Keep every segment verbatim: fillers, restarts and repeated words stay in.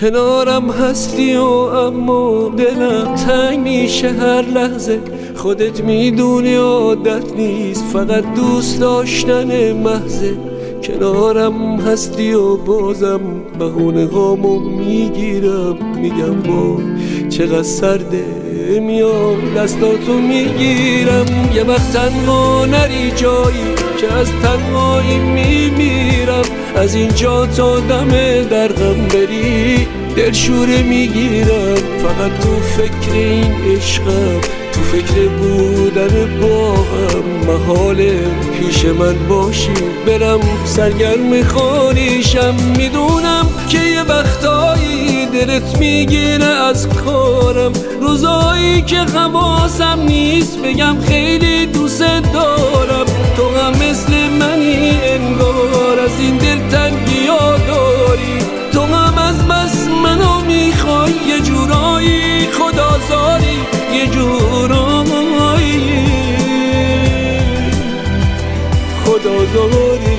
کنارم هستی و اما دلم تنگ میشه هر لحظه. خودت میدونی عادت نیست، فقط دوست داشتن محضه. کنارم هستی و بازم بهونه هامو میگیرم، میگم با چقدر سرده، میام دستاتو میگیرم. یه وقت تنها نری جایی که از تنهایی میمیرم، از اینجا تا دم درغم بری دلشوره میگیرم. فقط تو فکر این عشقم، تو فکر بودن با هم، محاله پیش من باشی برم سرگرم خانیشم. میدونم که یه وقتایی دلت میگیره از کارم، روزایی که حواسم نیست بگم خیلی دوست دارم. تو هم مثل منی انگار، از این دلتنگی ها داری. تو هم از بس منو میخوای، یه جورایی خدازاری، یه جورایی خدازاری.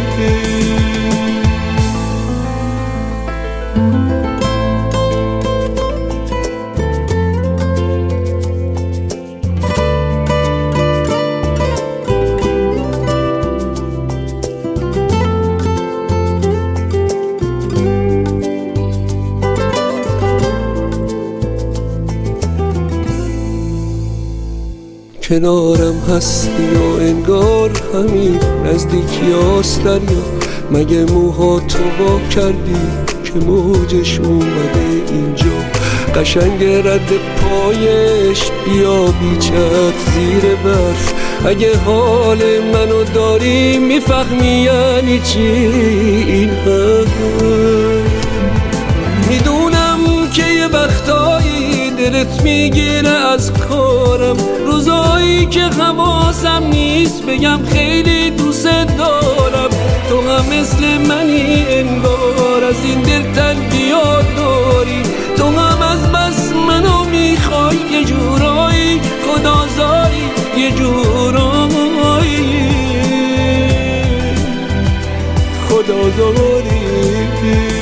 کنارم هستی و انگار همین نزدیکی هاست دریا. مگه موها تو با کردی که موجش اومده اینجا؟ قشنگ رد پایش بیا بیچت زیر برف. اگه حال منو داری میفهمی یعنی چی این حرف. میدونم که یه وقتایی دلت میگیره از کارم، روزایی که حواسم نیست بگم خیلی دوست دارم. تو هم مثل منی انگار، از این دلتنگی ها داری. تو هم از بس منو میخوای، یه جورایی خدازاری، یه جورایی خدازاری.